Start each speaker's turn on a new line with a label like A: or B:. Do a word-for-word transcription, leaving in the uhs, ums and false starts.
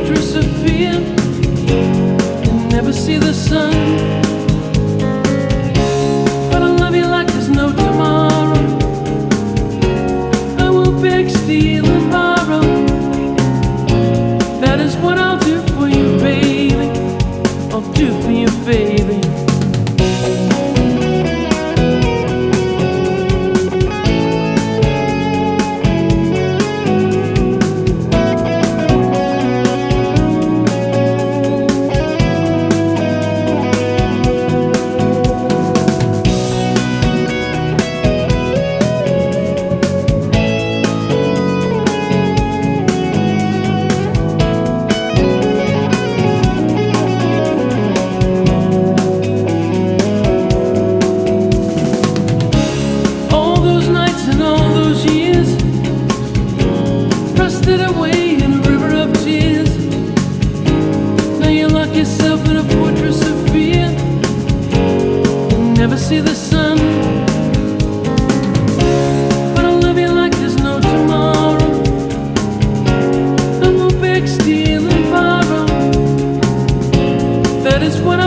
A: fortress of fear and never see the sun. But I love you like there's no tomorrow. I will beg, steal, and borrow. That is what I'll do for you, baby. I'll do for you, baby. Away in a river of tears. Now you lock yourself in a fortress of fear and never see the sun. But I love you like there's no tomorrow. I will beg, steal, and borrow. That is what